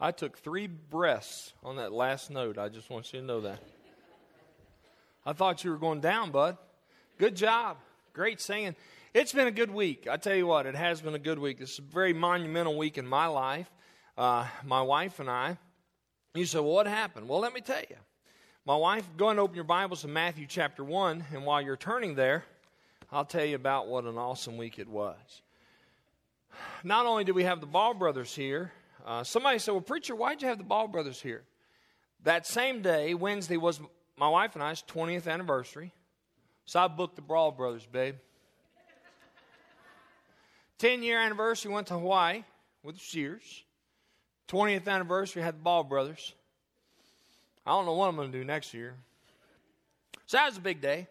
I took 3 breaths on that last note. I just want you to know that. I thought you were going down, bud. Good job. Great singing. It's been a good week. I tell you what, it has been a good week. This is a very monumental week in my life. My wife and I. You say, well, what happened? Well, let me tell you. My wife, go and open your Bibles to Matthew chapter 1, and while you're turning there, I'll tell you about what an awesome week it was. Not only did we have the Ball brothers here, somebody said, well, preacher, why'd you have the Ball brothers here? That same day, Wednesday, was my wife and I's 20th anniversary. So I booked the Ball brothers, babe. 10-year anniversary, went to Hawaii with the Shears. 20th anniversary, had the Ball brothers. I don't know what I'm going to do next year. So that was a big day.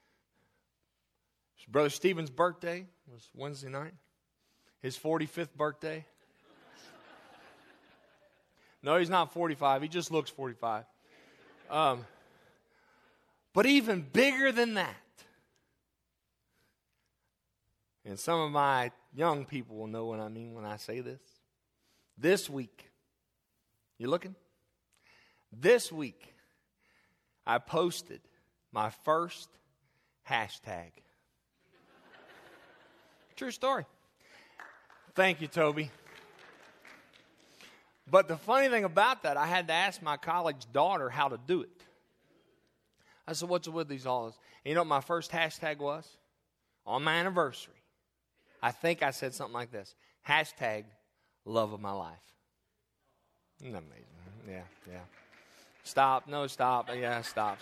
Brother Stephen's birthday was Wednesday night. His 45th birthday. No, he's not 45. He just looks 45. But even bigger than that, and some of my young people will know what I mean when I say this. This week, you looking? This week, I posted my first hashtag. True story. Thank you, Toby. But the funny thing about that, I had to ask my college daughter how to do it. I said, what's with these all this? And you know what my first hashtag was? On my anniversary. I think I said something like this. Hashtag love of my life. Isn't that amazing? Yeah. Stop. No, stop. Yeah, stop.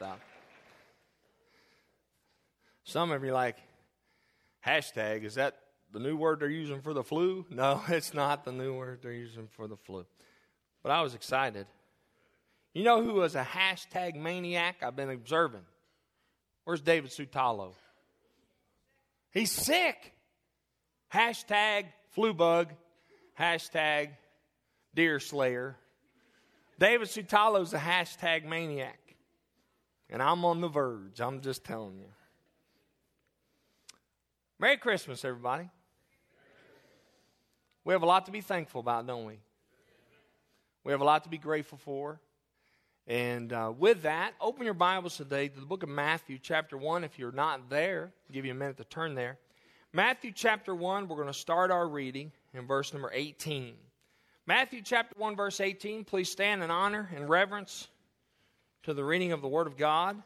Some of you are like, hashtag, is that the new word they're using for the flu? No, it's not the new word they're using for the flu. But I was excited. You know who was a hashtag maniac I've been observing? Where's David Sutalo? He's sick. Hashtag flu bug. Hashtag deer slayer. David Sutalo's a hashtag maniac. And I'm on the verge. I'm just telling you. Merry Christmas, everybody. We have a lot to be thankful about, don't we? We have a lot to be grateful for. And with that, open your Bibles today to the book of Matthew chapter 1. If you're not there, I'll give you a minute to turn there. Matthew chapter 1, we're going to start our reading in verse number 18. Matthew chapter 1, verse 18, please stand in honor and reverence to the reading of the Word of God.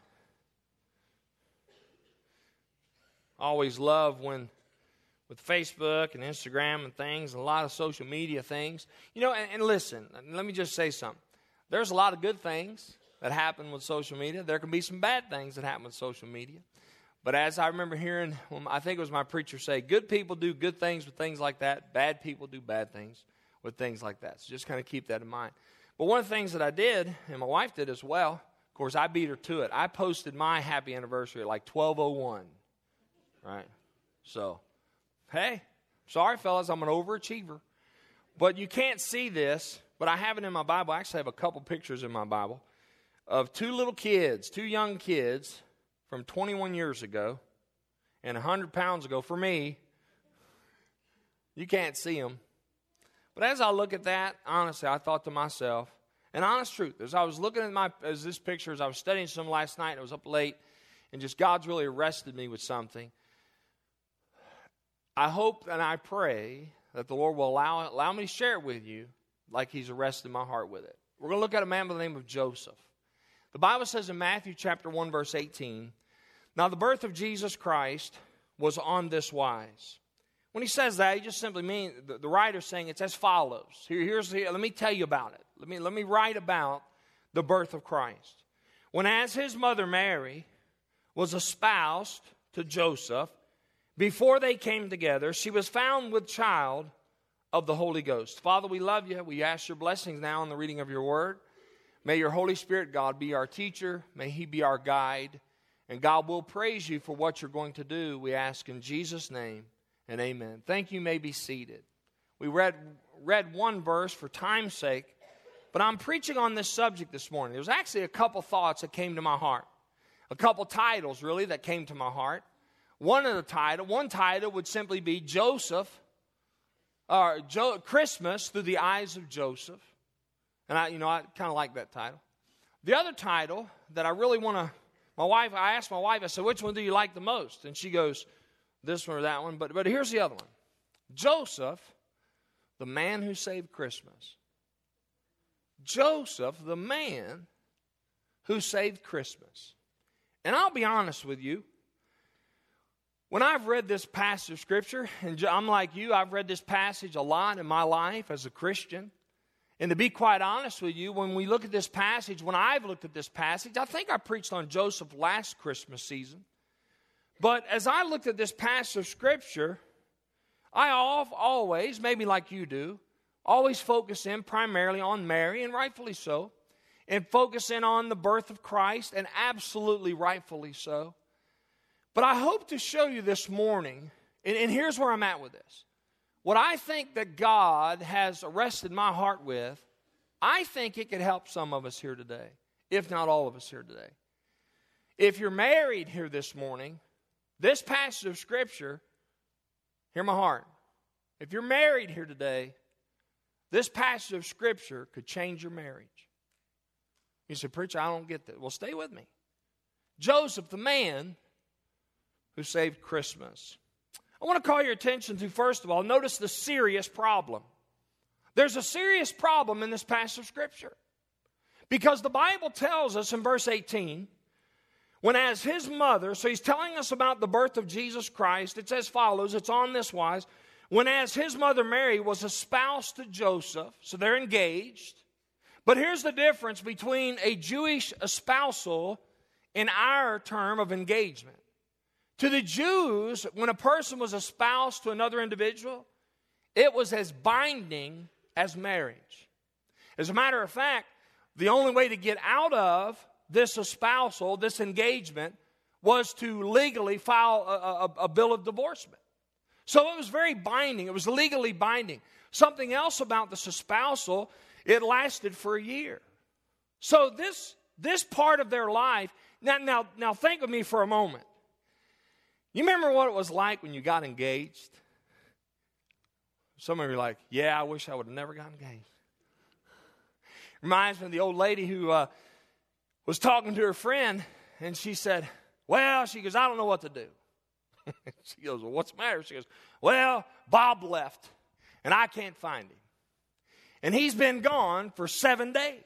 I always love when with Facebook and Instagram and things, and a lot of social media things. You know, and listen, let me just say something. There's a lot of good things that happen with social media. There can be some bad things that happen with social media. But as I remember hearing, I think it was my preacher say, good people do good things with things like that. Bad people do bad things with things like that. So just kind of keep that in mind. But one of the things that I did, and my wife did as well, of course, I beat her to it. I posted my happy anniversary at like 12:01. Right? So, hey, sorry, fellas, I'm an overachiever. But you can't see this, but I have it in my Bible. I actually have a couple pictures in my Bible of 2 little kids, 2 young kids from 21 years ago and 100 pounds ago. For me, you can't see them. But as I look at that, honestly, I thought to myself, and honest truth, as I was looking at this picture, as I was studying some last night, I was up late, and just God's really arrested me with something. I hope and I pray that the Lord will allow me to share it with you like He's arrested my heart with it. We're going to look at a man by the name of Joseph. The Bible says in Matthew chapter 1, verse 18, now the birth of Jesus Christ was on this wise. When he says that, he just simply means, the writer's saying it's as follows. Let me tell you about it. Let me write about the birth of Christ. When as his mother Mary was espoused to Joseph, before they came together, she was found with child of the Holy Ghost. Father, we love you. We ask your blessings now in the reading of your word. May your Holy Spirit, God, be our teacher. May He be our guide. And God will praise you for what you're going to do. We ask in Jesus' name and amen. Thank you. You may be seated. We read one verse for time's sake, but I'm preaching on this subject this morning. There was actually a couple thoughts that came to my heart. A couple titles, really, that came to my heart. One title would simply be Christmas through the eyes of Joseph. And I kind of like that title. The other title that I really want to, I asked my wife, I said, which one do you like the most? And she goes, this one or that one. But here's the other one. Joseph, the man who saved Christmas. Joseph, the man who saved Christmas. And I'll be honest with you, when I've read this passage of Scripture, and I'm like you, I've read this passage a lot in my life as a Christian. And to be quite honest with you, when we look at this passage, when I've looked at this passage, I think I preached on Joseph last Christmas season. But as I looked at this passage of Scripture, I always, maybe like you do, always focus in primarily on Mary, and rightfully so, and focus in on the birth of Christ, and absolutely rightfully so. But I hope to show you this morning, and here's where I'm at with this. What I think that God has arrested my heart with, I think it could help some of us here today, if not all of us here today. If you're married here this morning, this passage of Scripture, hear my heart. If you're married here today, this passage of Scripture could change your marriage. You say, preacher, I don't get that. Well, stay with me. Joseph, the man who saved Christmas. I want to call your attention to, first of all, notice the serious problem. There's a serious problem in this passage of Scripture. Because the Bible tells us in verse 18, when as his mother, so he's telling us about the birth of Jesus Christ, it's as follows, it's on this wise, when as his mother Mary was espoused to Joseph, so they're engaged. But here's the difference between a Jewish espousal and our term of engagement. To the Jews, when a person was espoused to another individual, it was as binding as marriage. As a matter of fact, the only way to get out of this espousal, this engagement, was to legally file a bill of divorcement. So it was very binding. It was legally binding. Something else about this espousal, it lasted for a year. So this part of their life, now think with me for a moment. You remember what it was like when you got engaged? Some of you are like, yeah, I wish I would have never got engaged. Reminds me of the old lady who was talking to her friend, and she said, well, she goes, I don't know what to do. She goes, well, what's the matter? She goes, well, Bob left, and I can't find him. And he's been gone for 7 days.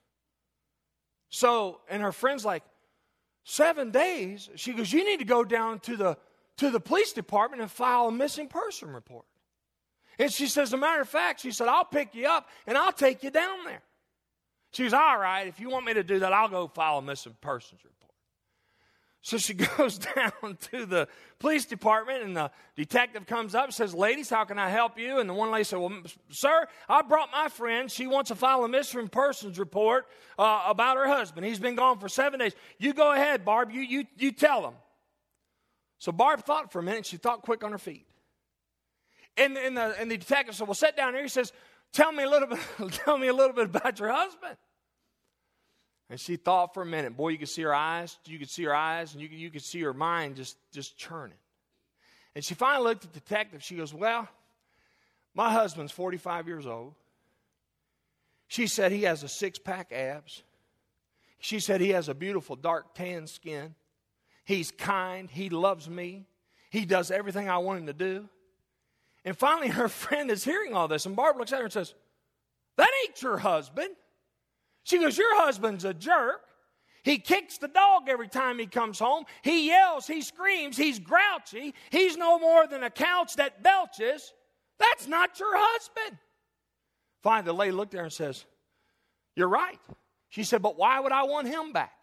So, and her friend's like, 7 days? She goes, you need to go down to the police department and file a missing person report. And she says, as a matter of fact, she said, I'll pick you up and I'll take you down there. She goes, all right, if you want me to do that, I'll go file a missing persons report. So she goes down to the police department, and the detective comes up and says, ladies, how can I help you? And the one lady said, well, sir, I brought my friend. She wants to file a missing persons report about her husband. He's been gone for 7 days. You go ahead, Barb. You tell him. So Barb thought for a minute. She thought quick on her feet. And the detective said, well, sit down here. He says, tell me a little bit about your husband. And she thought for a minute. Boy, you could see her eyes. You could see her eyes, and you could see her mind just churning. And she finally looked at the detective. She goes, well, my husband's 45 years old. She said he has a six-pack abs. She said he has a beautiful dark tan skin. He's kind. He loves me. He does everything I want him to do. And finally, her friend is hearing all this. And Barb looks at her and says, that ain't your husband. She goes, your husband's a jerk. He kicks the dog every time he comes home. He yells, he screams, he's grouchy. He's no more than a couch that belches. That's not your husband. Finally, the lady looked at her and says, you're right. She said, but why would I want him back?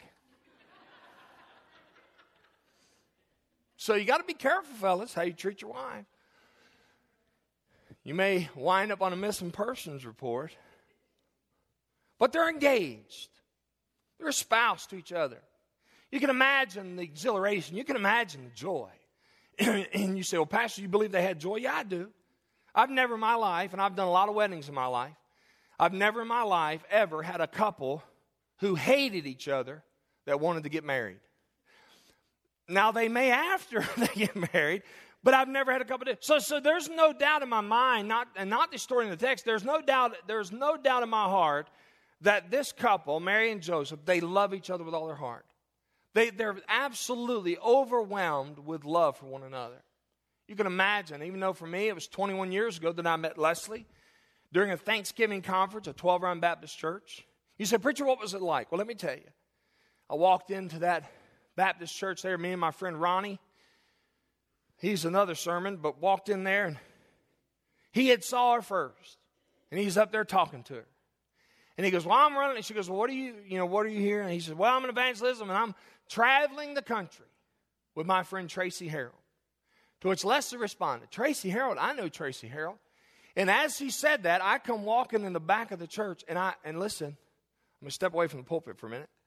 So you got to be careful, fellas, how you treat your wife. You may wind up on a missing persons report. But they're engaged. They're espoused to each other. You can imagine the exhilaration. You can imagine the joy. And you say, well, Pastor, you believe they had joy? Yeah, I do. I've never in my life, and I've done a lot of weddings in my life, I've never in my life ever had a couple who hated each other that wanted to get married. Now, they may after they get married, but I've never had a couple of. So there's no doubt in my mind, not distorting the text, there's no doubt in my heart that this couple, Mary and Joseph, they love each other with all their heart. They're absolutely overwhelmed with love for one another. You can imagine, even though for me it was 21 years ago that I met Leslie during a Thanksgiving conference at 12 Run Baptist Church. You said, preacher, what was it like? Well, let me tell you. I walked into that Baptist church there, me and my friend Ronnie. He's another sermon, but walked in there and he had saw her first. And he's up there talking to her. And he goes, well, I'm running. And she goes, well, what are you here? And he says, well, I'm an evangelism and I'm traveling the country with my friend Tracy Harold. To which Leslie responded, Tracy Harold, I know Tracy Harold. And as he said that, I come walking in the back of the church and listen, I'm going to step away from the pulpit for a minute.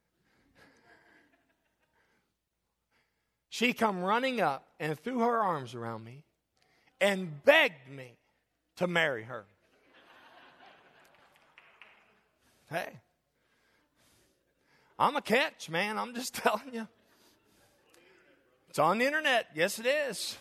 She come running up and threw her arms around me and begged me to marry her. Hey, I'm a catch, man. I'm just telling you. It's on the internet. Yes, it is.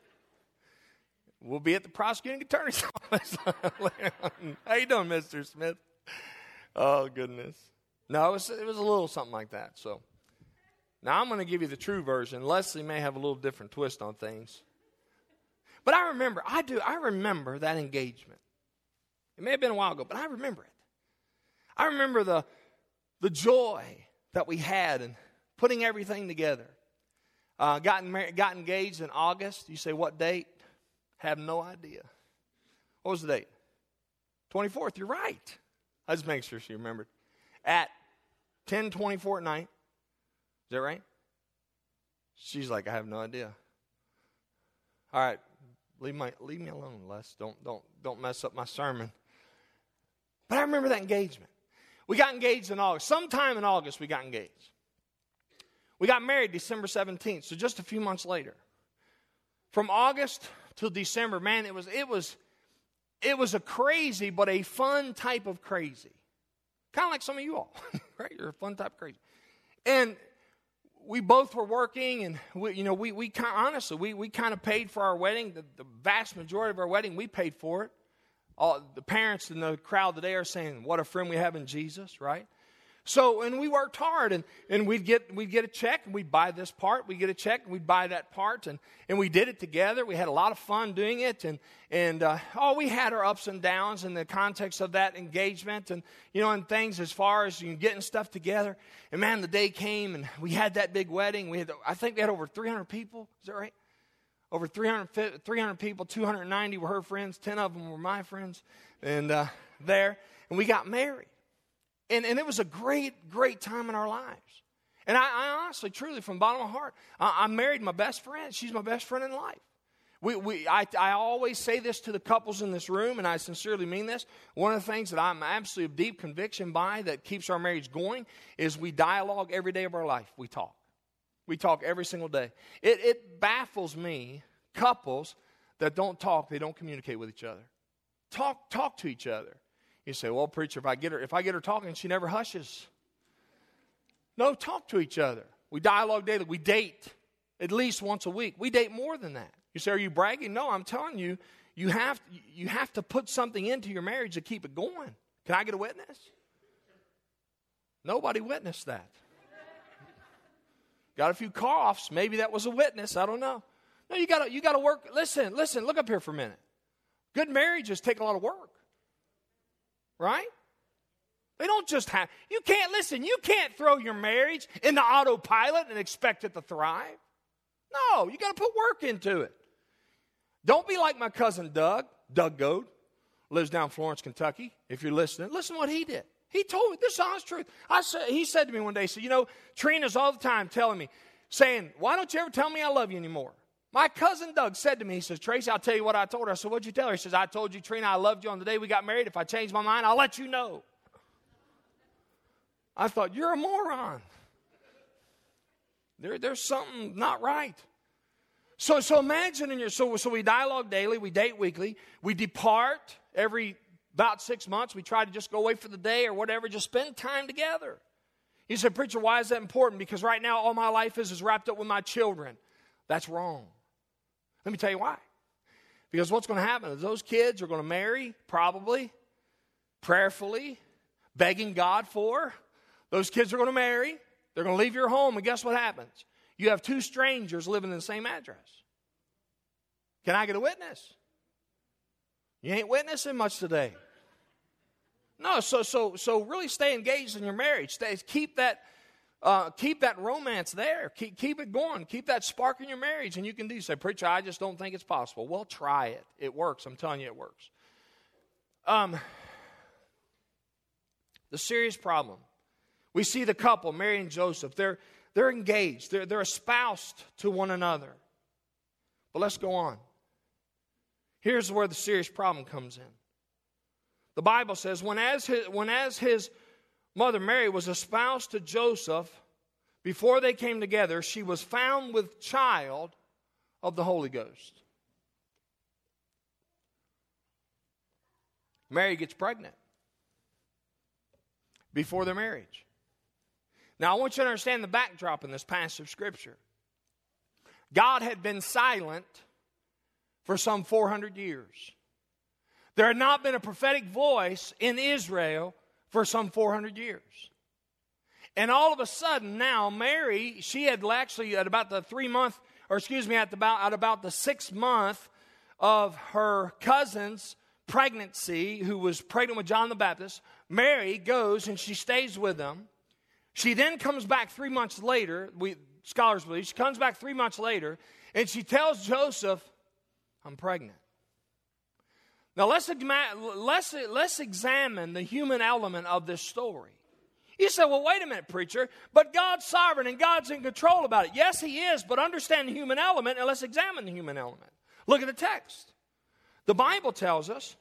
We'll be at the prosecuting attorney's office later on. How you doing, Mr. Smith? Oh, goodness. No, it was a little something like that. So now I'm going to give you the true version. Leslie may have a little different twist on things. But I remember that engagement. It may have been a while ago, but I remember it. I remember the joy that we had in putting everything together. Got engaged in August. You say, what date? Have no idea. What was the date? 24th. You're right. I just make sure she remembered. At 10:24 at night. Is that right? She's like, I have no idea. All right, leave me alone, Les. Don't mess up my sermon. But I remember that engagement. We got engaged in August. Sometime in August, we got engaged. We got married December 17th, so just a few months later. From August till December, man, it was a crazy but a fun type of crazy. Kind of like some of you all, right? You're a fun type of crazy. And we both were working, and we kind of paid for our wedding. The vast majority of our wedding, we paid for it. All the parents in the crowd today are saying, what a friend we have in Jesus, right? So, and we worked hard, and we'd get a check, and we'd buy this part. We'd get a check, and we'd buy that part, and we did it together. We had a lot of fun doing it, and we had our ups and downs in the context of that engagement, and things as far as getting stuff together. And man, the day came, and we had that big wedding. I think we had over 300 people. Is that right? Over 300 people, 290 were her friends, 10 of them were my friends, and we got married. And it was a great, great time in our lives. And I honestly, truly, from the bottom of my heart, I married my best friend. She's my best friend in life. I always say this to the couples in this room, and I sincerely mean this. One of the things that I'm absolutely of deep conviction by that keeps our marriage going is we dialogue every day of our life. We talk. We talk every single day. It baffles me, couples that don't talk, they don't communicate with each other. Talk to each other. You say, well, preacher, if I get her talking, she never hushes. No, talk to each other. We dialogue daily. We date at least once a week. We date more than that. You say, are you bragging? No, I'm telling you, you have to put something into your marriage to keep it going. Can I get a witness? Nobody witnessed that. Got a few coughs. Maybe that was a witness. I don't know. No, you got to work. Listen, look up here for a minute. Good marriages take a lot of work. Right? They don't just have, you can't throw your marriage into autopilot and expect it to thrive. No, you got to put work into it. Don't be like my cousin Doug Goad, lives down in Florence, Kentucky. If you're listening, listen to what he did. He told me, this is honest truth. He said to me one day, he said, Trina's all the time telling me, saying, why don't you ever tell me I love you anymore? My cousin Doug said to me, he says, Tracy, I'll tell you what I told her. I said, what'd you tell her? He says, I told you, Trina, I loved you on the day we got married. If I change my mind, I'll let you know. I thought, you're a moron. There's something not right. So imagine, so we dialogue daily, we date weekly, we depart every about 6 months. We try to just go away for the day or whatever, just spend time together. You said, preacher, why is that important? Because right now all my life is wrapped up with my children. That's wrong. Let me tell you why. Because what's going to happen is those kids are going to marry, probably, prayerfully, begging God for. Those kids are going to marry. They're going to leave your home, and guess what happens? You have two strangers living in the same address. Can I get a witness? You ain't witnessing much today. No, so really stay engaged in your marriage. Keep that romance there. Keep it going. Keep that spark in your marriage, and you can do. Say, preacher, I just don't think it's possible. Well, try it. It works. I'm telling you, it works. The serious problem. We see the couple, Mary and Joseph. They're engaged. They're espoused to one another. But let's go on. Here's where the serious problem comes in. The Bible says, when as his mother Mary was espoused to Joseph, before they came together, she was found with child of the Holy Ghost. Mary gets pregnant before their marriage. Now, I want you to understand the backdrop in this passage of Scripture. God had been silent for some 400 years. There had not been a prophetic voice in Israel for some 400 years. And all of a sudden now, Mary, she had actually at about the 3 month, or excuse me, at about the 6th month of her cousin's pregnancy, who was pregnant with John the Baptist, Mary goes and she stays with them. She then comes back 3 months later, scholars believe, she comes back 3 months later, and she tells Joseph, I'm pregnant. Now let's examine the human element of this story. You say, well, wait a minute, preacher, but God's sovereign and God's in control about it. Yes, He is, but understand the human element, and let's examine the human element. Look at the text. The Bible tells us,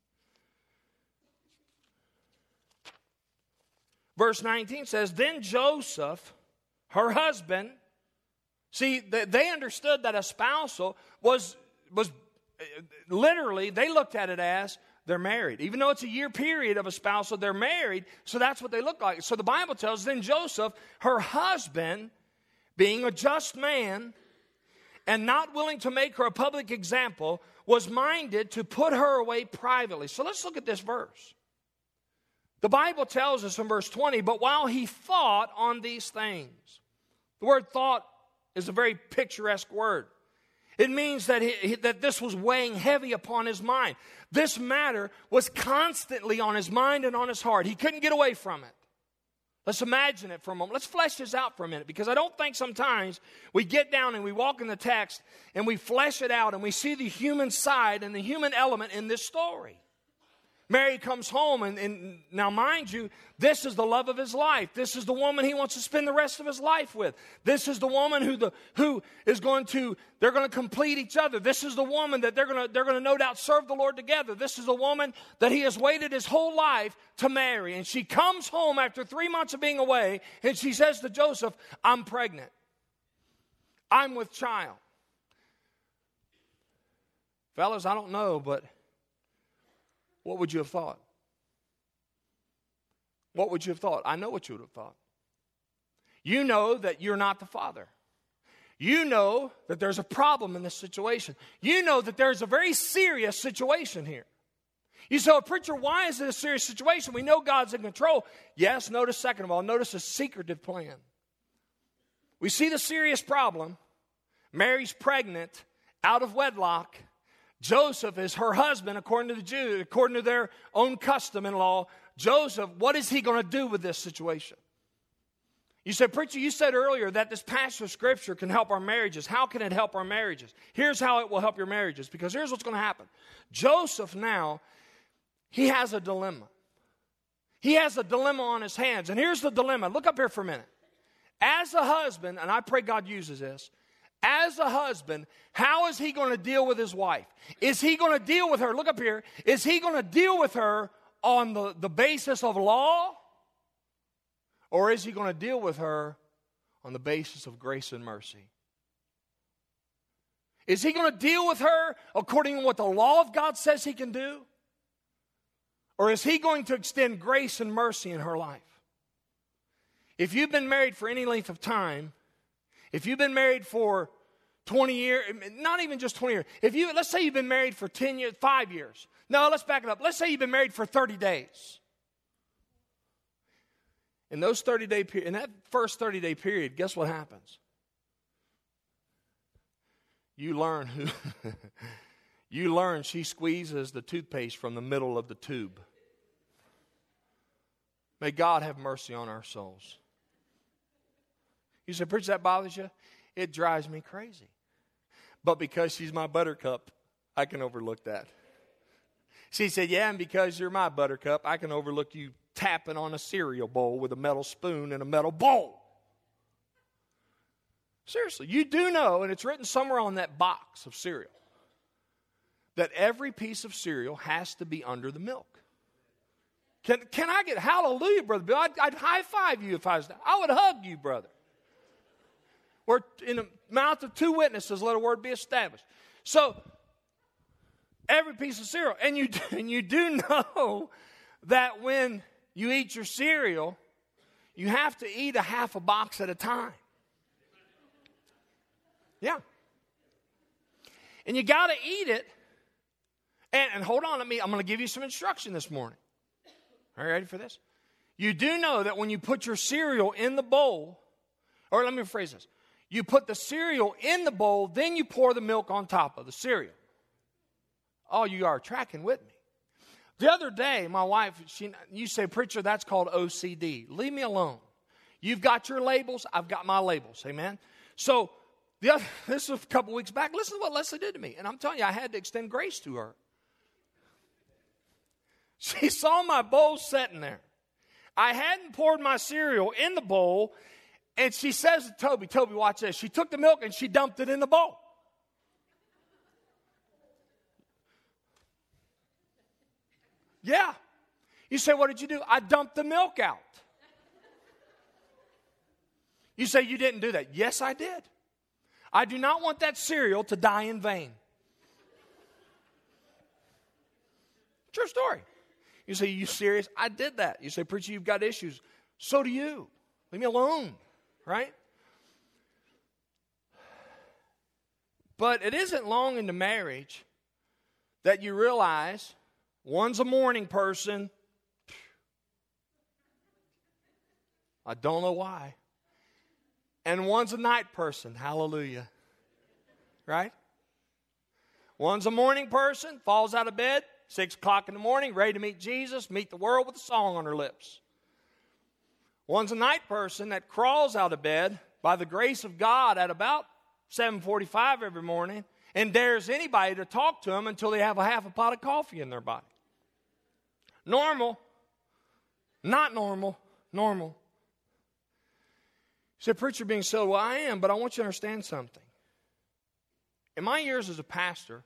verse 19 says, then Joseph, her husband, see, they understood that a spousal was literally, they looked at it as they're married. Even though it's a year period of a spousal, they're married, so that's what they look like. So the Bible tells us, then Joseph, her husband, being a just man and not willing to make her a public example, was minded to put her away privately. So let's look at this verse. The Bible tells us in verse 20, but while he thought on these things. The word thought is a very picturesque word. It means that that this was weighing heavy upon his mind. This matter was constantly on his mind and on his heart. He couldn't get away from it. Let's imagine it for a moment. Let's flesh this out for a minute, because I don't think sometimes we get down and we walk in the text and we flesh it out and we see the human side and the human element in this story. Mary comes home, and now mind you, this is the love of his life. This is the woman he wants to spend the rest of his life with. This is the woman who is going to, they're going to complete each other. This is the woman that they're going to no doubt serve the Lord together. This is the woman that he has waited his whole life to marry. And she comes home after 3 months of being away, and she says to Joseph, I'm pregnant. I'm with child. Fellas, I don't know, but what would you have thought? What would you have thought? I know what you would have thought. You know that you're not the father. You know that there's a problem in this situation. You know that there's a very serious situation here. You say, oh, preacher, why is it a serious situation? We know God's in control. Yes, notice, second of all, notice a secretive plan. We see the serious problem. Mary's pregnant, out of wedlock. Joseph is her husband, according to the Jews, according to their own custom and law. Joseph, what is he going to do with this situation? You said, preacher, you said earlier that this passage of Scripture can help our marriages. How can it help our marriages? Here's how it will help your marriages, because here's what's going to happen. Joseph now, he has a dilemma. He has a dilemma on his hands, and here's the dilemma. Look up here for a minute. As a husband, and I pray God uses this, as a husband, how is he going to deal with his wife? Is he going to deal with her? Look up here. Is he going to deal with her on the basis of law? Or is he going to deal with her on the basis of grace and mercy? Is he going to deal with her according to what the law of God says he can do? Or is he going to extend grace and mercy in her life? If you've been married for any length of time, if you've been married for 20 years, not even just 20 years. Let's say you've been married for 10 years, 5 years. No, let's back it up. Let's say you've been married for 30 days. in those 30-day period, in that first 30-day period, guess what happens? You learn you learn she squeezes the toothpaste from the middle of the tube. May God have mercy on our souls. You say, preacher, that bothers you? It drives me crazy. But because she's my buttercup, I can overlook that. She said, yeah, and because you're my buttercup, I can overlook you tapping on a cereal bowl with a metal spoon and a metal bowl. Seriously, you do know, and it's written somewhere on that box of cereal, that every piece of cereal has to be under the milk. Can I get hallelujah, Brother Bill? I'd high five you if I was there. I would hug you, brother. We're in the mouth of two witnesses, let a word be established. So, every piece of cereal. And you do know that when you eat your cereal, you have to eat a half a box at a time. Yeah. And you got to eat it. And hold on, I'm going to give you some instruction this morning. Are you ready for this? You do know that when you put your cereal in the bowl, or let me rephrase this. You put the cereal in the bowl, then you pour the milk on top of the cereal. Oh, you are tracking with me. The other day, my wife, you say, preacher, that's called OCD. Leave me alone. You've got your labels, I've got my labels. Amen? So, this was a couple weeks back. Listen to what Leslie did to me. And I'm telling you, I had to extend grace to her. She saw my bowl sitting there. I hadn't poured my cereal in the bowl. And she says to Toby, watch this. She took the milk and she dumped it in the bowl. Yeah. You say, what did you do? I dumped the milk out. You say, you didn't do that. Yes, I did. I do not want that cereal to die in vain. True story. You say, you serious? I did that. You say, preacher, you've got issues. So do you. Leave me alone. Right? But it isn't long into marriage that you realize one's a morning person. I don't know why. And one's a night person. Hallelujah. Right? One's a morning person, falls out of bed, 6 o'clock in the morning, ready to meet Jesus, meet the world with a song on her lips. One's a night person that crawls out of bed by the grace of God at about 7:45 every morning and dares anybody to talk to them until they have a half a pot of coffee in their body. Normal. Not normal. Normal. You say, preacher, being so, well, I am, but I want you to understand something. In my years as a pastor,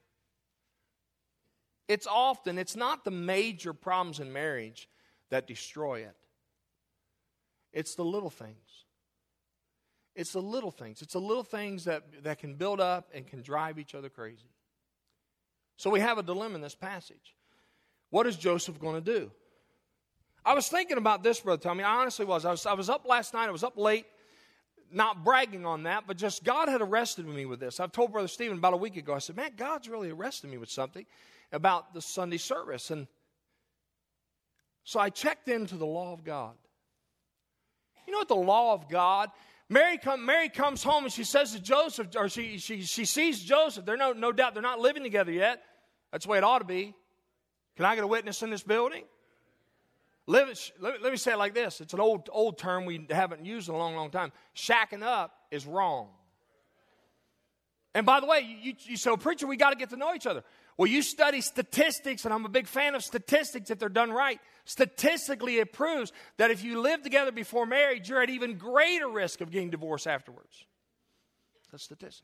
it's not the major problems in marriage that destroy it. It's the little things. It's the little things. It's the little things that can build up and can drive each other crazy. So we have a dilemma in this passage. What is Joseph going to do? I was thinking about this, Brother Tommy. I honestly was. I was up last night. I was up late. Not bragging on that, but just God had arrested me with this. I've told Brother Stephen about a week ago. I said, man, God's really arrested me with something about the Sunday service. And so I checked into the law of God. You know what the law of God? Mary comes home and she says to Joseph, or she sees Joseph. They're no doubt they're not living together yet. That's the way it ought to be. Can I get a witness in this building? Let me say it like this. It's an old term we haven't used in a long, long time. Shacking up is wrong. And by the way, you say, preacher, we got to get to know each other. Well, you study statistics, and I'm a big fan of statistics if they're done right. Statistically, it proves that if you live together before marriage, you're at even greater risk of getting divorced afterwards. That's statistic.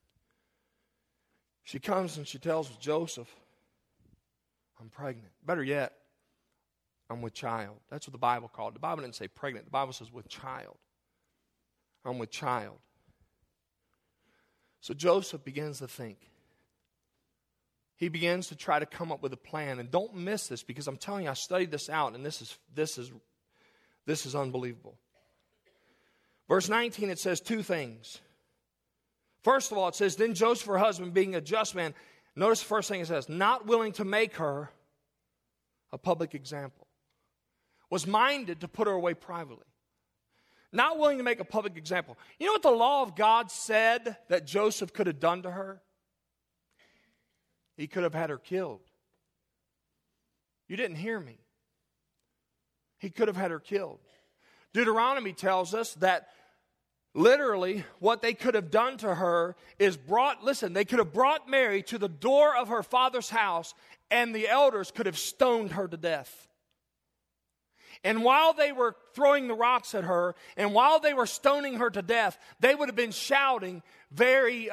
She comes and she tells Joseph, I'm pregnant. Better yet, I'm with child. That's what the Bible called it. The Bible didn't say pregnant. The Bible says with child. I'm with child. So Joseph begins to think. He begins to try to come up with a plan. And don't miss this, because I'm telling you, I studied this out, and this is unbelievable. Verse 19, it says two things. First of all, it says, then Joseph, her husband, being a just man, notice the first thing it says, not willing to make her a public example, was minded to put her away privately. Not willing to make a public example. You know what the law of God said that Joseph could have done to her? He could have had her killed. You didn't hear me. He could have had her killed. Deuteronomy tells us that literally what they could have done to her is they could have brought Mary to the door of her father's house, and the elders could have stoned her to death. And while they were throwing the rocks at her, and while they were stoning her to death, they would have been shouting very,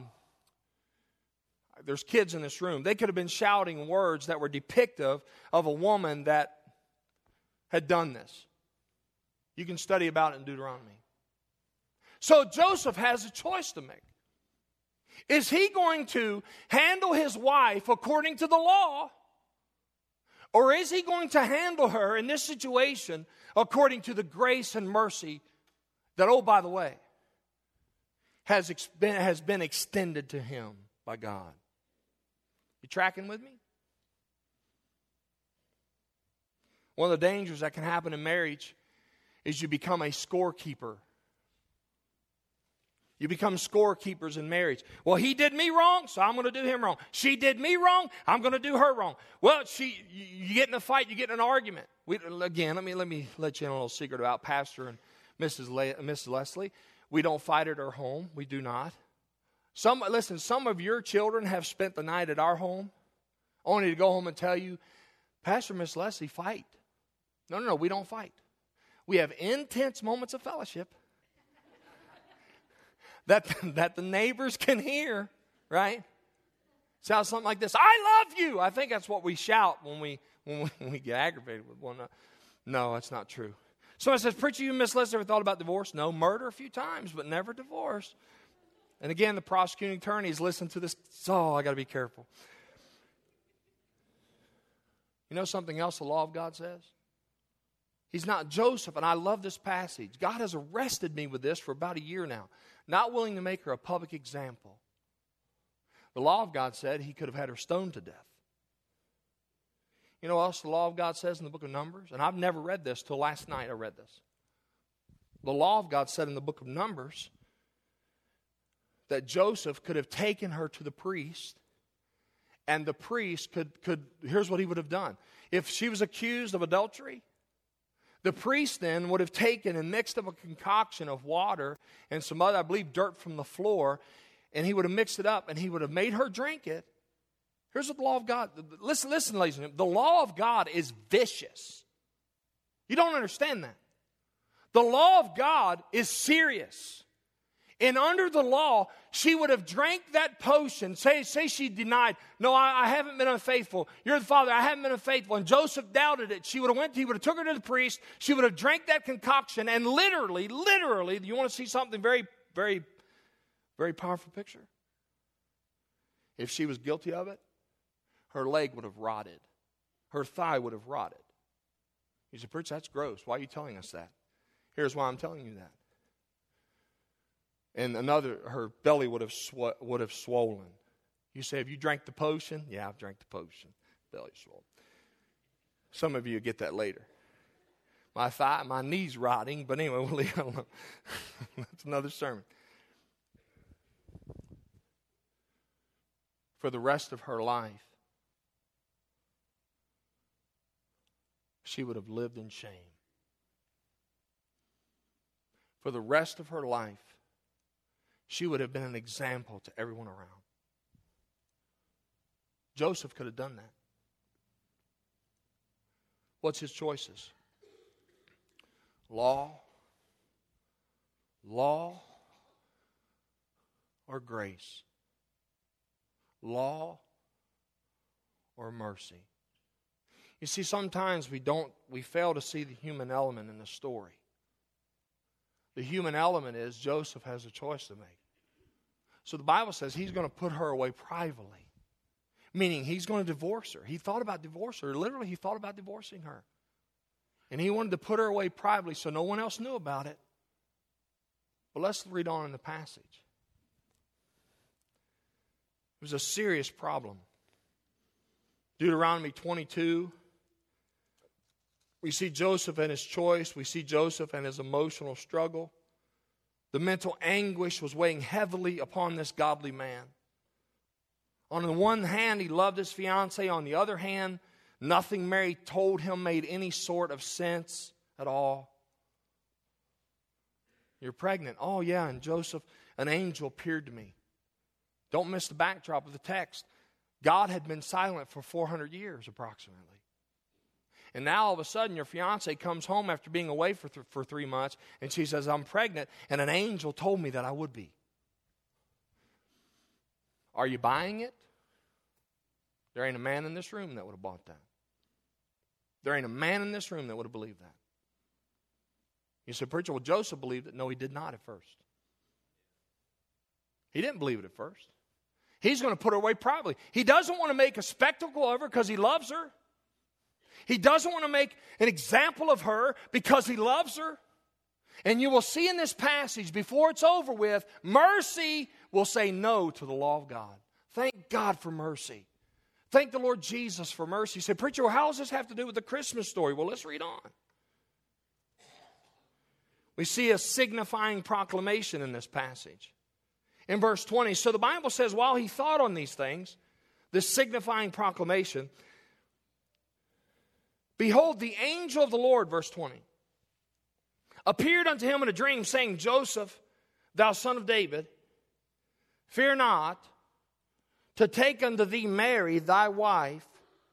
there's kids in this room, they could have been shouting words that were depictive of a woman that had done this. You can study about it in Deuteronomy. So Joseph has a choice to make. Is he going to handle his wife according to the law? Or is he going to handle her in this situation according to the grace and mercy that, oh, by the way, has been extended to him by God? You tracking with me? One of the dangers that can happen in marriage is you become a scorekeeper. You become scorekeepers in marriage. Well, he did me wrong, so I'm going to do him wrong. She did me wrong, I'm going to do her wrong. Well, you get in a fight, you get in an argument. Again, let me let you in a little secret about Pastor and Mrs. Leslie. We don't fight at our home. We do not. Some of your children have spent the night at our home, only to go home and tell you, Pastor and Miss Leslie fight. No, we don't fight. We have intense moments of fellowship that the neighbors can hear, right? Sounds something like this: I love you. I think that's what we shout when we get aggravated with one another. No, that's not true. Somebody says, Preacher, you and Miss Leslie ever thought about divorce? No, murder a few times, but never divorce. And again, the prosecuting attorneys listen to this. Oh, I got to be careful. You know something else the law of God says? He's not Joseph, and I love this passage. God has arrested me with this for about a year now. Not willing to make her a public example. The law of God said he could have had her stoned to death. You know what else the law of God says in the book of Numbers? And I've never read this till last night I read this. The law of God said in the book of Numbers that Joseph could have taken her to the priest, and the priest could here's what he would have done. If she was accused of adultery, the priest then would have taken and mixed up a concoction of water and some other, I believe, dirt from the floor, and he would have mixed it up, and he would have made her drink it. Here's what the law of God, listen, ladies and gentlemen, the law of God is vicious. You don't understand that. The law of God is serious. And under the law, she would have drank that potion. Say she denied, no, I haven't been unfaithful. You're the father, I haven't been unfaithful. And Joseph doubted it. He would have took her to the priest. She would have drank that concoction. And literally, you want to see something very, very, very powerful picture? If she was guilty of it, her leg would have rotted. Her thigh would have rotted. You say, Preacher, that's gross. Why are you telling us that? Here's why I'm telling you that. And her belly would have swollen. You say, have you drank the potion? Yeah, I've drank the potion. Belly swollen. Some of you get that later. My knee's rotting, but anyway, we'll leave it alone. That's another sermon. For the rest of her life, she would have lived in shame. For the rest of her life, she would have been an example to everyone around. Joseph could have done that. What's his choices? Law or grace? Law or mercy? You see, sometimes we fail to see the human element in the story. The human element is Joseph has a choice to make. So the Bible says he's going to put her away privately, meaning he's going to divorce her. He thought about divorcing her. Literally, he thought about divorcing her. And he wanted to put her away privately so no one else knew about it. But let's read on in the passage. It was a serious problem. Deuteronomy 22. We see Joseph and his choice. We see Joseph and his emotional struggle. The mental anguish was weighing heavily upon this godly man. On the one hand, he loved his fiancée. On the other hand, nothing Mary told him made any sort of sense at all. You're pregnant. Oh, yeah, and Joseph, an angel appeared to me. Don't miss the backdrop of the text. God had been silent for 400 years approximately. And now all of a sudden your fiancé comes home after being away for 3 months, and she says, I'm pregnant, and an angel told me that I would be. Are you buying it? There ain't a man in this room that would have bought that. There ain't a man in this room that would have believed that. You said, preacher, well, Joseph believed it. No, he did not at first. He didn't believe it at first. He's going to put her away privately. He doesn't want to make a spectacle of her because he loves her. He doesn't want to make an example of her because he loves her. And you will see in this passage, before it's over with, mercy will say no to the law of God. Thank God for mercy. Thank the Lord Jesus for mercy. You say, preacher, well, how does this have to do with the Christmas story? Well, let's read on. We see a signifying proclamation in this passage. In verse 20, so the Bible says, while he thought on these things, this signifying proclamation, behold, the angel of the Lord, verse 20, appeared unto him in a dream, saying, Joseph, thou son of David, fear not to take unto thee Mary thy wife,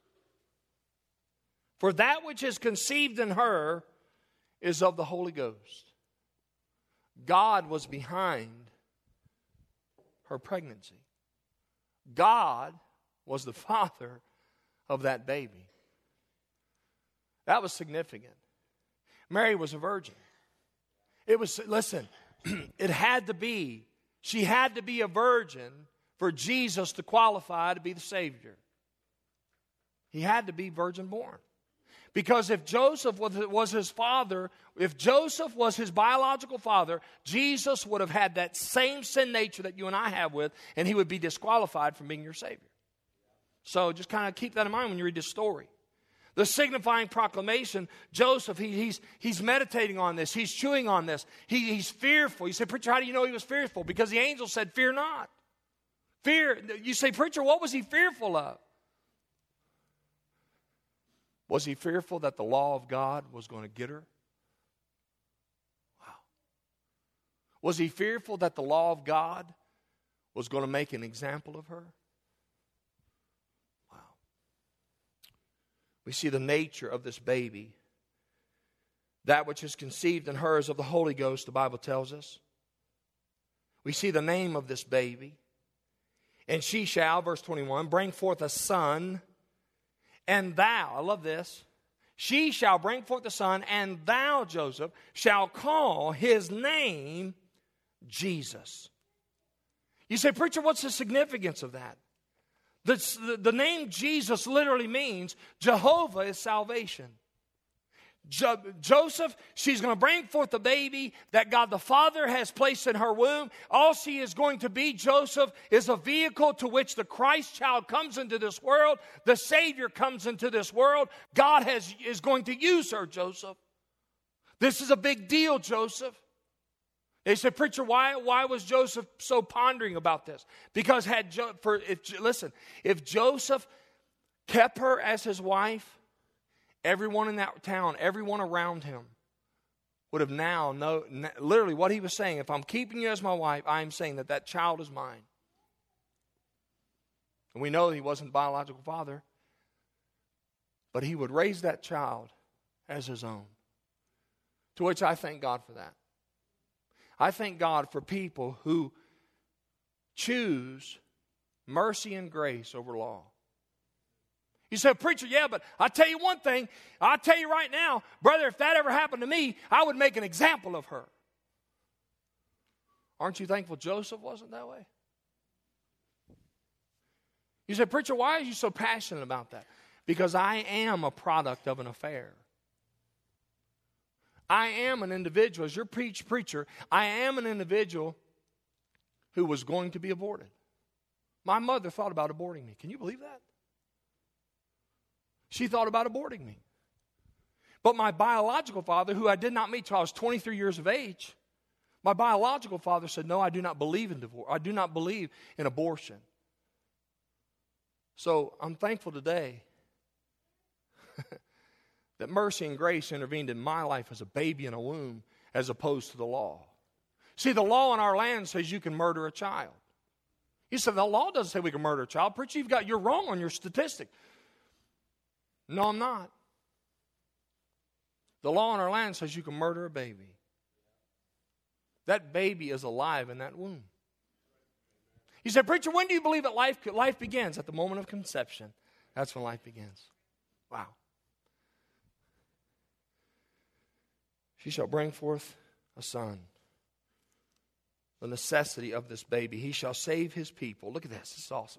for that which is conceived in her is of the Holy Ghost. God was behind her pregnancy. God was the father of that baby. That was significant. Mary was a virgin. It was, listen, it had to be, she had to be a virgin for Jesus to qualify to be the Savior. He had to be virgin born. Because if Joseph was his father, if Joseph was his biological father, Jesus would have had that same sin nature that you and I have with, and he would be disqualified from being your Savior. So just kind of keep that in mind when you read this story. The signifying proclamation, Joseph, he's meditating on this. He's chewing on this. He's fearful. You say, preacher, how do you know he was fearful? Because the angel said, fear not. Fear. You say, preacher, what was he fearful of? Was he fearful that the law of God was going to get her? Wow. Was he fearful that the law of God was going to make an example of her? Wow. We see the nature of this baby. That which is conceived in her is of the Holy Ghost, the Bible tells us. We see the name of this baby. And she shall, verse 21, bring forth a son. And thou, I love this, she shall bring forth a son, and thou, Joseph, shall call his name Jesus. You say, preacher, what's the significance of that? The name Jesus literally means Jehovah is salvation. Joseph, she's going to bring forth the baby that God the Father has placed in her womb. All she is going to be, Joseph, is a vehicle to which the Christ child comes into this world. The Savior comes into this world. God is going to use her, Joseph. This is a big deal, Joseph. They said, preacher, why was Joseph so pondering about this? Because if Joseph kept her as his wife, everyone in that town, everyone around him would have now known, literally what he was saying, if I'm keeping you as my wife, I am saying that child is mine. And we know that he wasn't the biological father, but he would raise that child as his own. To which I thank God for that. I thank God for people who choose mercy and grace over law. You say, preacher, yeah, but I'll tell you one thing. I'll tell you right now, brother, if that ever happened to me, I would make an example of her. Aren't you thankful Joseph wasn't that way? You say, preacher, why are you so passionate about that? Because I am a product of an affair. I am an individual, as your preacher, I am an individual who was going to be aborted. My mother thought about aborting me. Can you believe that? She thought about aborting me. But my biological father, who I did not meet till I was 23 years of age, my biological father said, no, I do not believe in divorce. I do not believe in abortion. So I'm thankful today that mercy and grace intervened in my life as a baby in a womb as opposed to the law. See, the law in our land says you can murder a child. You said the law doesn't say we can murder a child. Preacher, you're wrong on your statistic. No, I'm not. The law in our land says you can murder a baby. That baby is alive in that womb. You said, preacher, when do you believe that life begins? At the moment of conception. That's when life begins. Wow. She shall bring forth a son. The necessity of this baby. He shall save his people. Look at this. This is awesome.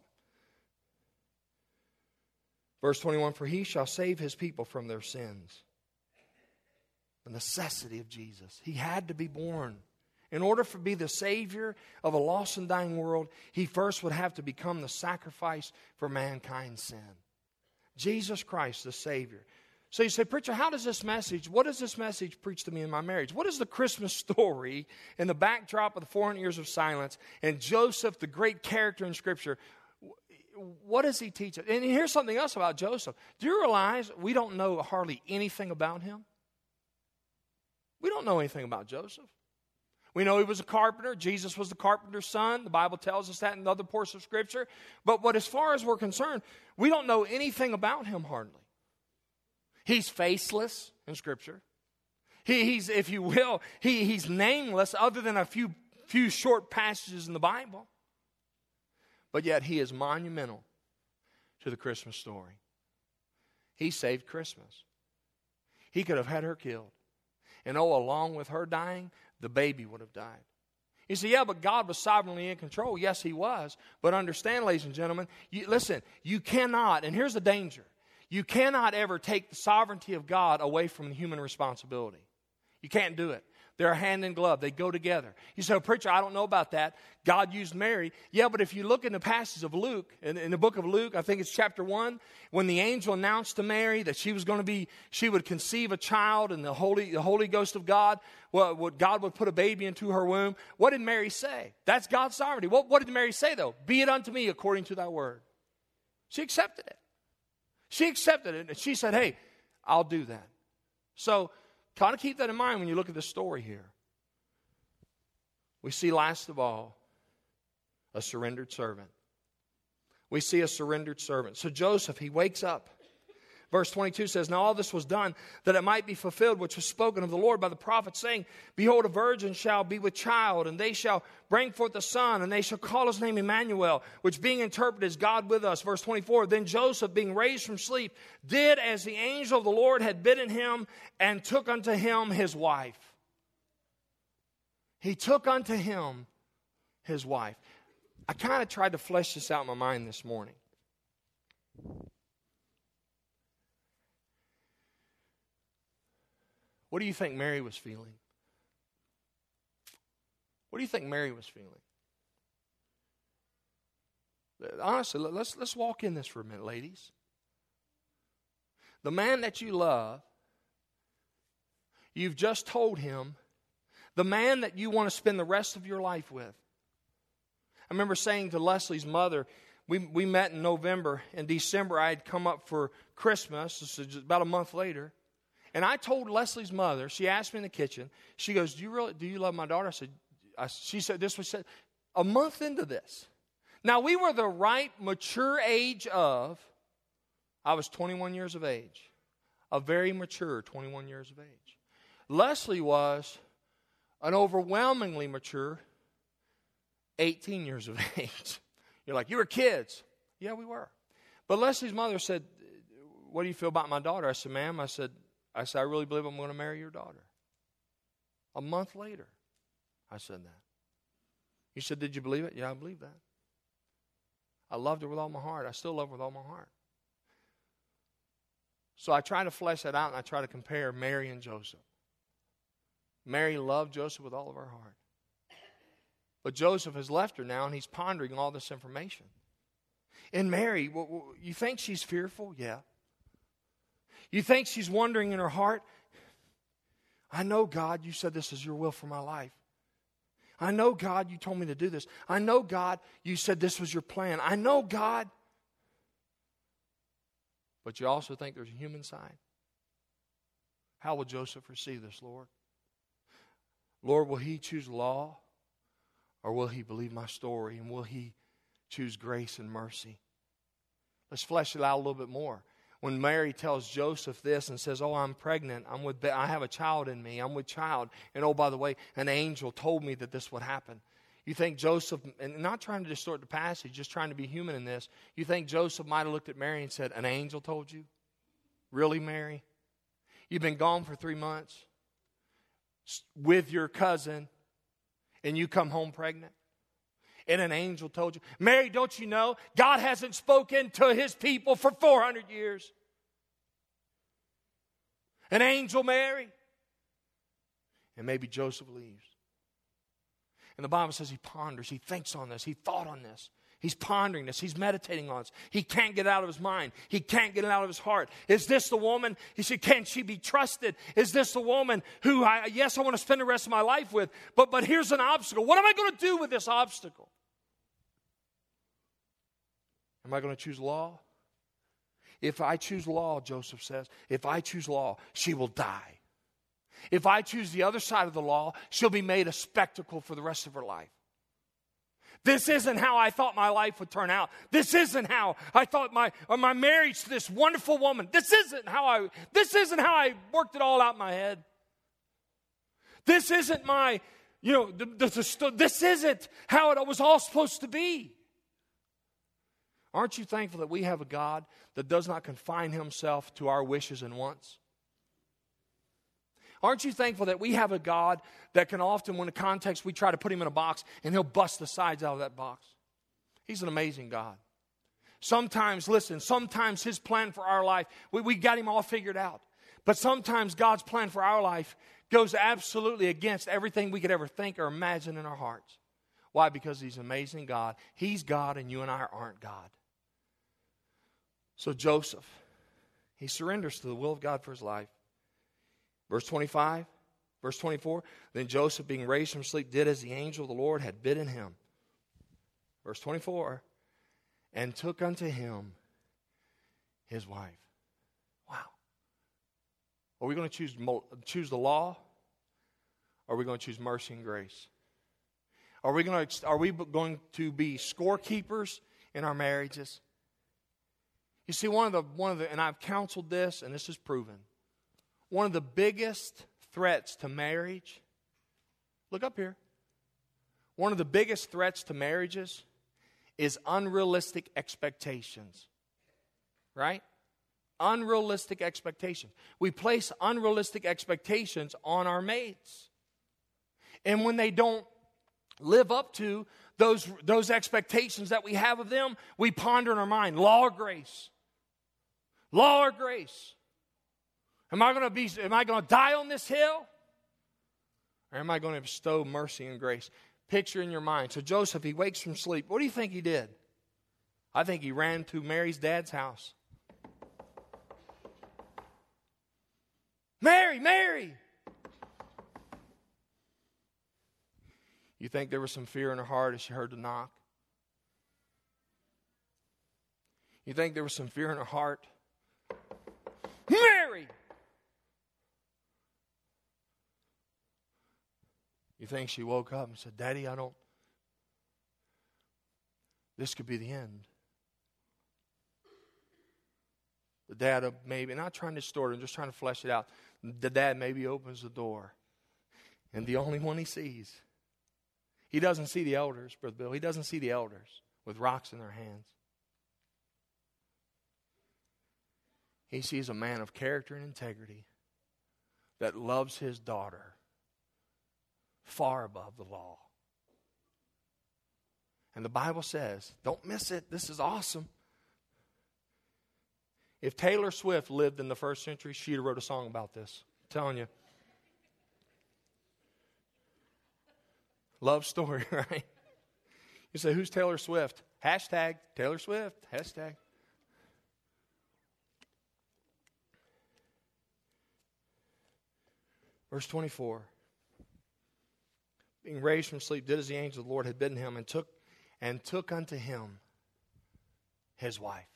Verse 21, for he shall save his people from their sins. The necessity of Jesus. He had to be born. In order to be the Savior of a lost and dying world, he first would have to become the sacrifice for mankind's sin. Jesus Christ, the Savior. So you say, preacher, what does this message preach to me in my marriage? What is the Christmas story in the backdrop of the 400 years of silence and Joseph, the great character in Scripture? What does he teach us? And here's something else about Joseph. Do you realize we don't know hardly anything about him? We don't know anything about Joseph. We know he was a carpenter. Jesus was the carpenter's son. The Bible tells us that in other portions of Scripture. But as far as we're concerned, we don't know anything about him hardly. He's faceless in Scripture. He's, if you will, he's nameless other than a few short passages in the Bible. But yet he is monumental to the Christmas story. He saved Christmas. He could have had her killed. And along with her dying, the baby would have died. You say, yeah, but God was sovereignly in control. Yes, he was. But understand, ladies and gentlemen, listen, you cannot, and here's the danger. You cannot ever take the sovereignty of God away from human responsibility. You can't do it. They're hand in glove. They go together. You say, oh, preacher, I don't know about that. God used Mary. Yeah, but if you look in the passage of Luke, in the book of Luke, I think it's chapter 1, when the angel announced to Mary that she would conceive a child and the Holy Ghost of God, God would put a baby into her womb. What did Mary say? That's God's sovereignty. What did Mary say, though? Be it unto me according to thy word. She accepted it. She accepted it, and she said, hey, I'll do that. So, kind of keep that in mind when you look at this story here. We see, last of all, a surrendered servant. We see a surrendered servant. So Joseph, he wakes up. Verse 22 says, now all this was done that it might be fulfilled, which was spoken of the Lord by the prophet, saying, behold, a virgin shall be with child, and they shall bring forth a son, and they shall call his name Emmanuel, which being interpreted is God with us. Verse 24, then Joseph, being raised from sleep, did as the angel of the Lord had bidden him, and took unto him his wife. He took unto him his wife. I kind of tried to flesh this out in my mind this morning. What do you think Mary was feeling? What do you think Mary was feeling? Honestly, let's walk in this for a minute, ladies. The man that you love, you've just told him, the man that you want to spend the rest of your life with. I remember saying to Leslie's mother, we met in November. In December, I had come up for Christmas. This is about a month later. And I told Leslie's mother, she asked me in the kitchen, she goes, do you love my daughter? She said, this was said, a month into this. Now, we were the right mature age of, I was 21 years of age. A very mature 21 years of age. Leslie was an overwhelmingly mature 18 years of age. You're like, you were kids. Yeah, we were. But Leslie's mother said, what do you feel about my daughter? I said, ma'am, I said, I really believe I'm going to marry your daughter. A month later, I said that. He said, did you believe it? Yeah, I believe that. I loved her with all my heart. I still love her with all my heart. So I try to flesh that out, and I try to compare Mary and Joseph. Mary loved Joseph with all of her heart. But Joseph has left her now, and he's pondering all this information. And Mary, you think she's fearful? Yeah. You think she's wondering in her heart, I know, God, you said this is your will for my life. I know, God, you told me to do this. I know, God, you said this was your plan. I know, God. But you also think there's a human side. How will Joseph receive this, Lord? Lord, will he choose law? Or will he believe my story? And will he choose grace and mercy? Let's flesh it out a little bit more. When Mary tells Joseph this and says, oh, I'm pregnant, I have a child in me, I'm with child. And oh, by the way, an angel told me that this would happen. You think Joseph, and not trying to distort the passage, just trying to be human in this, you think Joseph might have looked at Mary and said, an angel told you? Really, Mary? You've been gone for 3 months with your cousin, and you come home pregnant? And an angel told you? Mary, don't you know God hasn't spoken to his people for 400 years? An angel, Mary? And maybe Joseph leaves. And the Bible says he ponders, he thinks on this, he thought on this. He's pondering this, he's meditating on this. He can't get it out of his mind. He can't get it out of his heart. Is this the woman? He said, can she be trusted? Is this the woman who, I want to spend the rest of my life with, but here's an obstacle. What am I going to do with this obstacle? Am I going to choose law? If I choose law, Joseph says, if I choose law, she will die. If I choose the other side of the law, she'll be made a spectacle for the rest of her life. This isn't how I thought my life would turn out. This isn't how I thought my marriage to this wonderful woman. This isn't how I worked it all out in my head. This isn't my, this isn't how it was all supposed to be. Aren't you thankful that we have a God that does not confine himself to our wishes and wants? Aren't you thankful that we have a God that can often, when in context, we try to put him in a box and he'll bust the sides out of that box? He's an amazing God. Sometimes his plan for our life, we got him all figured out. But sometimes God's plan for our life goes absolutely against everything we could ever think or imagine in our hearts. Why? Because he's an amazing God. He's God and you and I aren't God. So Joseph, he surrenders to the will of God for his life. Verse 25, verse 24, then Joseph, being raised from sleep, did as the angel of the Lord had bidden him. Verse 24, and took unto him his wife. Wow. Are we going to choose the law? Or are we going to choose mercy and grace? Are we going to be scorekeepers in our marriages? You see, one of the, and I've counseled this, and this is proven. One of the biggest threats to marriage, look up here. One of the biggest threats to marriages is unrealistic expectations. Right? Unrealistic expectations. We place unrealistic expectations on our mates. And when they don't live up to those expectations that we have of them, we ponder in our mind, law or grace? Law or grace? Am I going to die on this hill? Or am I going to bestow mercy and grace? Picture in your mind. So Joseph, he wakes from sleep. What do you think he did? I think he ran to Mary's dad's house. Mary, Mary! You think there was some fear in her heart as she heard the knock? You think there was some fear in her heart? Mary! You think she woke up and said, Daddy, this could be the end. The dad maybe, not trying to distort it, I'm just trying to flesh it out. The dad maybe opens the door. And the only one he sees, he doesn't see the elders, Brother Bill. He doesn't see the elders with rocks in their hands. He sees a man of character and integrity that loves his daughter far above the law. And the Bible says, don't miss it. This is awesome. If Taylor Swift lived in the first century, she'd have wrote a song about this. I'm telling you. Love story, right? You say, who's Taylor Swift? Hashtag Taylor Swift. Hashtag. Verse 24. Being raised from sleep, did as the angel of the Lord had bidden him, and took unto him his wife.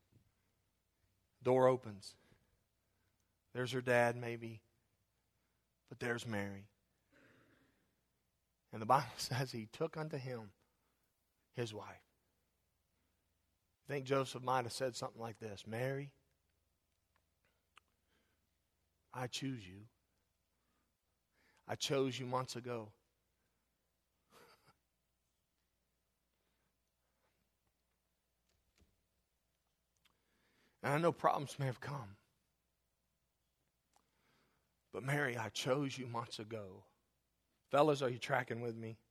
Door opens. There's her dad, maybe. But there's Mary. And the Bible says he took unto him his wife. I think Joseph might have said something like this: Mary, I choose you. I chose you months ago. And I know problems may have come. But Mary, I chose you months ago. Fellas, are you tracking with me?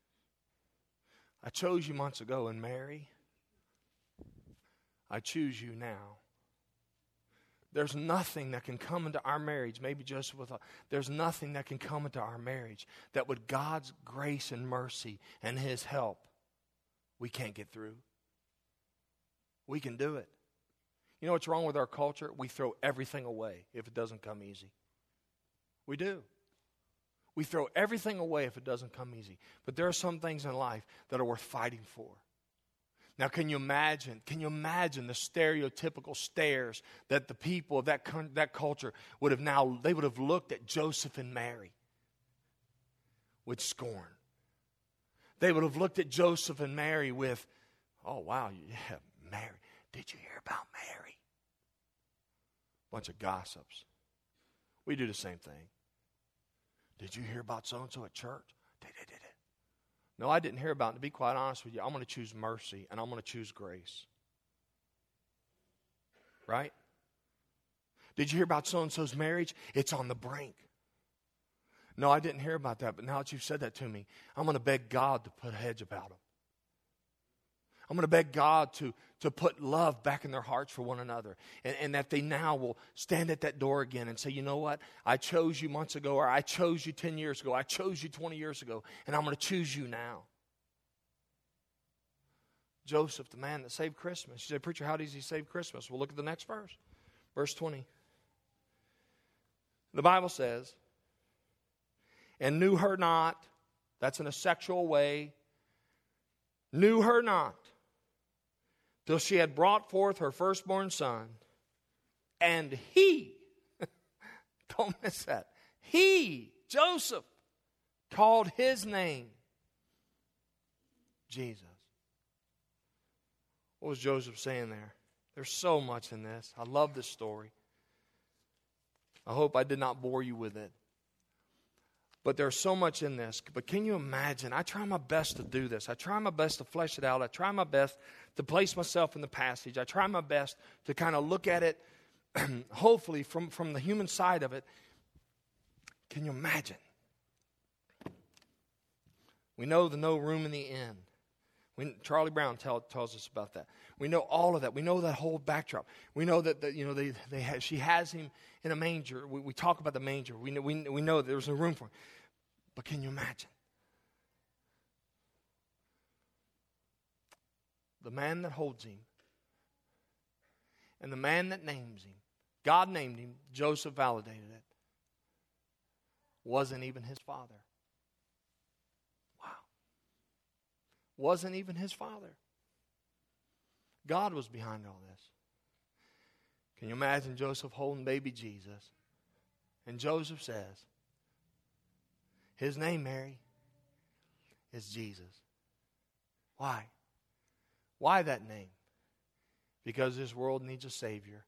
I chose you months ago, and Mary, I choose you now. There's nothing that can come into our marriage, maybe just with there's nothing that can come into our marriage that with God's grace and mercy and His help, we can't get through. We can do it. You know what's wrong with our culture? We throw everything away if it doesn't come easy. We do. We throw everything away if it doesn't come easy. But there are some things in life that are worth fighting for. Now, can you imagine the stereotypical stares that the people of that culture would have looked at Joseph and Mary with scorn. They would have looked at Joseph and Mary with, oh, wow, yeah, Mary. Did you hear about Mary? Bunch of gossips. We do the same thing. Did you hear about so-and-so at church? Did it. No, I didn't hear about it. To be quite honest with you, I'm going to choose mercy and I'm going to choose grace. Right? Did you hear about so-and-so's marriage? It's on the brink. No, I didn't hear about that, but now that you've said that to me, I'm going to beg God to put a hedge about them. I'm going to beg God to put love back in their hearts for one another. And that they now will stand at that door again and say, you know what? I chose you months ago, or I chose you 10 years ago. I chose you 20 years ago, and I'm going to choose you now. Joseph, the man that saved Christmas. You say, preacher, how does he save Christmas? Well, look at the next verse. Verse 20. The Bible says, and knew her not, that's in a sexual way, knew her not, till she had brought forth her firstborn son, and he, don't miss that, he, Joseph, called his name Jesus. What was Joseph saying there? There's so much in this. I love this story. I hope I did not bore you with it. But there's so much in this. But can you imagine? I try my best to do this. I try my best to flesh it out. I try my best to place myself in the passage. I try my best to kind of look at it, hopefully, from the human side of it. Can you imagine? We know the no room in the inn. Charlie Brown tells us about that. We know all of that. We know that whole backdrop. We know that she has him in a manger. We talk about the manger. We know that there was no room for him. But can you imagine? The man that holds him and the man that names him, God named him, Joseph validated it, wasn't even his father. Wow. Wasn't even his father. God was behind all this. Can you imagine Joseph holding baby Jesus? And Joseph says, his name, Mary, is Jesus. Why? Why that name? Because this world needs a Savior.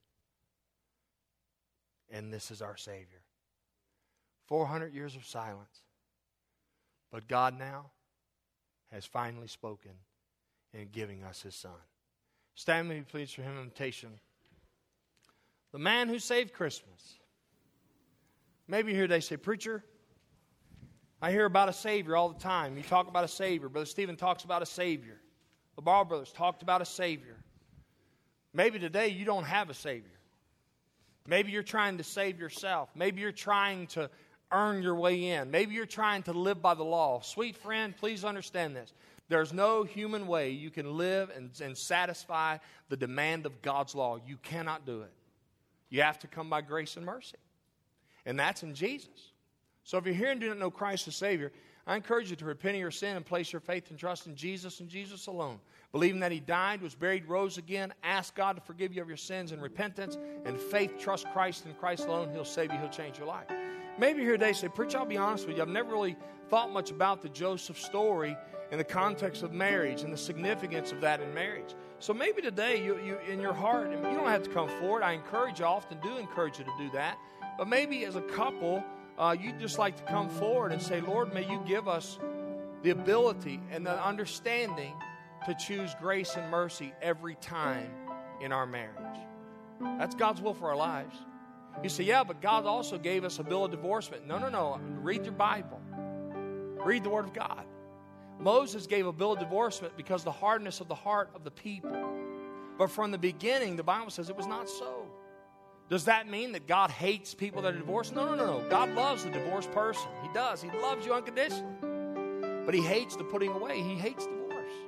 And this is our Savior. 400 years of silence. But God now has finally spoken in giving us His Son. Stand with me, please, for hymn invitation. The man who saved Christmas. Maybe you hear they say, preacher, I hear about a Savior all the time. You talk about a Savior. Brother Stephen talks about a Savior. The Ball brothers talked about a Savior. Maybe today you don't have a Savior. Maybe you're trying to save yourself. Maybe you're trying to earn your way in. Maybe you're trying to live by the law. Sweet friend, please understand this. There's no human way you can live and satisfy the demand of God's law. You cannot do it. You have to come by grace and mercy. And that's in Jesus. So if you're here and do not know Christ as Savior, I encourage you to repent of your sin and place your faith and trust in Jesus and Jesus alone. Believing that He died, was buried, rose again. Ask God to forgive you of your sins in repentance and faith. Trust Christ and Christ alone. He'll save you. He'll change your life. Maybe you're here today and say, Preacher, I'll be honest with you. I've never really thought much about the Joseph story in the context of marriage and the significance of that in marriage. So maybe today, you in your heart, and you don't have to come forward. I encourage you, I often do encourage you to do that. But maybe as a couple, you'd just like to come forward and say, Lord, may you give us the ability and the understanding to choose grace and mercy every time in our marriage. That's God's will for our lives. You say, yeah, but God also gave us a bill of divorcement. No. Read your Bible. Read the Word of God. Moses gave a bill of divorcement because of the hardness of the heart of the people. But from the beginning, the Bible says it was not so. Does that mean that God hates people that are divorced? No. God loves the divorced person. He does. He loves you unconditionally. But He hates the putting away. He hates divorce.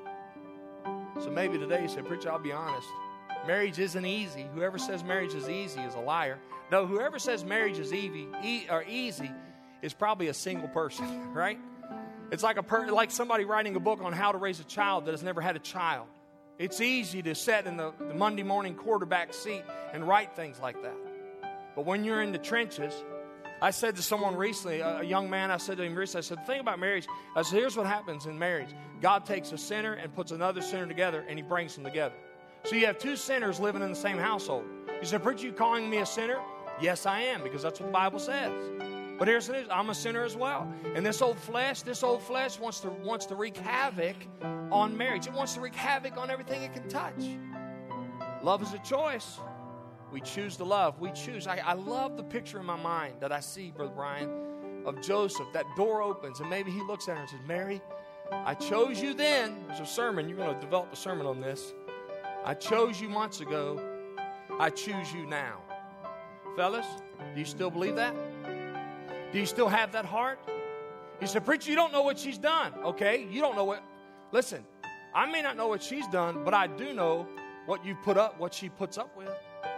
So maybe today you say, Preacher, I'll be honest. Marriage isn't easy. Whoever says marriage is easy is a liar. No, whoever says marriage is easy is probably a single person, right? It's like somebody writing a book on how to raise a child that has never had a child. It's easy to sit in the Monday morning quarterback seat and write things like that. But when you're in the trenches, I said to someone recently, a young man, I said to him recently, I said, the thing about marriage, I said, here's what happens in marriage. God takes a sinner and puts another sinner together, and He brings them together. So you have two sinners living in the same household. You say, Preacher, you calling me a sinner? Yes, I am, because that's what the Bible says. But here's the news, I'm a sinner as well. And this old flesh wants to wreak havoc on marriage. It wants to wreak havoc on everything it can touch. Love is a choice. We choose to love. We choose. I love the picture in my mind that I see, Brother Brian, of Joseph. That door opens, and maybe he looks at her and says, Mary, I chose you then. There's a sermon. You're going to develop a sermon on this. I chose you months ago. I choose you now. Fellas, do you still believe that? Do you still have that heart? You say, Preacher, you don't know what she's done. Okay, you don't know what. Listen, I may not know what she's done, but I do know what she puts up with.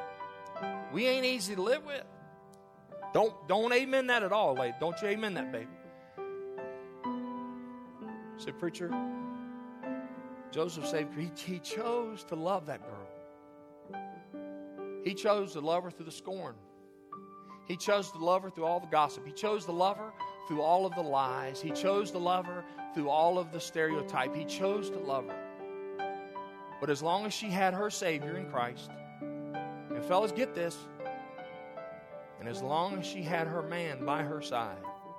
We ain't easy to live with. Don't amen that at all, lady. Don't you amen that, baby. Say, Preacher, Joseph said he chose to love that girl. He chose to love her through the scorn. He chose to love her through all the gossip. He chose to love her through all of the lies. He chose to love her through all of the stereotype. He chose to love her. But as long as she had her Savior in Christ, and fellas, get this, and as long as she had her man by her side,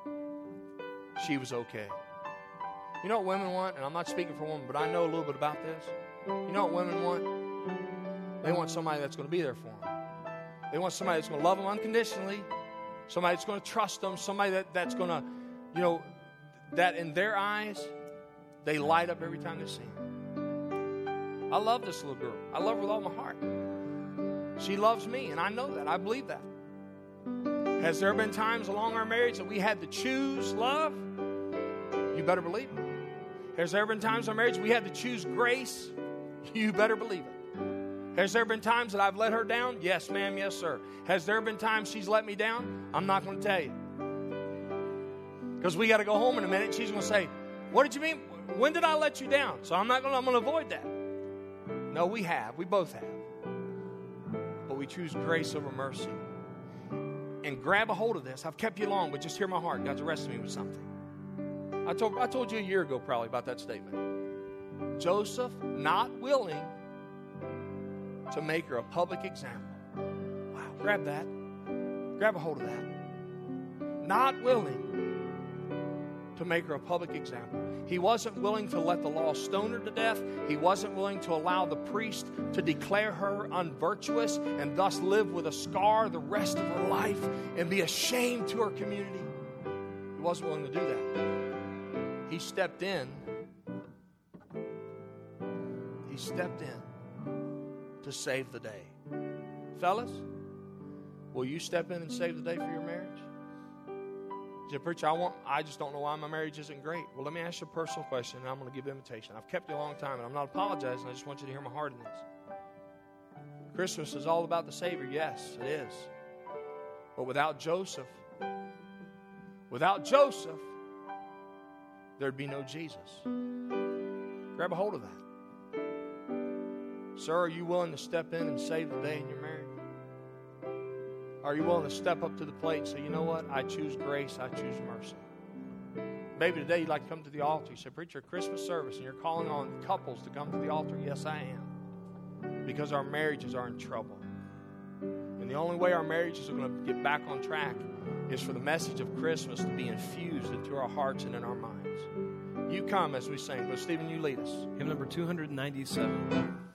she was okay. You know what women want? And I'm not speaking for women, but I know a little bit about this. You know what women want? They want somebody that's going to be there for them. They want somebody that's going to love them unconditionally, somebody that's going to trust them, somebody that's going to, that in their eyes, they light up every time they see them. I love this little girl. I love her with all my heart. She loves me, and I know that. I believe that. Has there been times along our marriage that we had to choose love? You better believe it. Has there been times in our marriage we had to choose grace? You better believe it. Has there been times that I've let her down? Yes, ma'am, yes, sir. Has there been times she's let me down? I'm not going to tell you. Because we got to go home in a minute. She's going to say, what did you mean? When did I let you down? So I'm going to avoid that. No, we have. We both have. But we choose grace over mercy. And grab a hold of this. I've kept you long, but just hear my heart. God's arrested me with something. I told you a year ago probably about that statement. Joseph not willing to make her a public example. Wow, grab that. Grab a hold of that. Not willing to make her a public example. He wasn't willing to let the law stone her to death. He wasn't willing to allow the priest to declare her unvirtuous and thus live with a scar the rest of her life and be ashamed to her community. He wasn't willing to do that. He stepped in. He stepped in to save the day. Fellas, will you step in and save the day for your marriage? You say, Preacher, I just don't know why my marriage isn't great. Well, let me ask you a personal question, and I'm going to give an invitation. I've kept you a long time, and I'm not apologizing. I just want you to hear my heart in this. Christmas is all about the Savior. Yes, it is. But without Joseph, Without Joseph, there'd be no Jesus. Grab a hold of that. Sir, are you willing to step in and save the day in your marriage? Are you willing to step up to the plate and say, you know what? I choose grace. I choose mercy. Maybe today you'd like to come to the altar. You say, preacher, Christmas service, and you're calling on couples to come to the altar. Yes, I am. Because our marriages are in trouble. And the only way our marriages are going to get back on track is for the message of Christmas to be infused into our hearts and in our minds. You come as we sing. But Stephen, you lead us. Hymn number 297.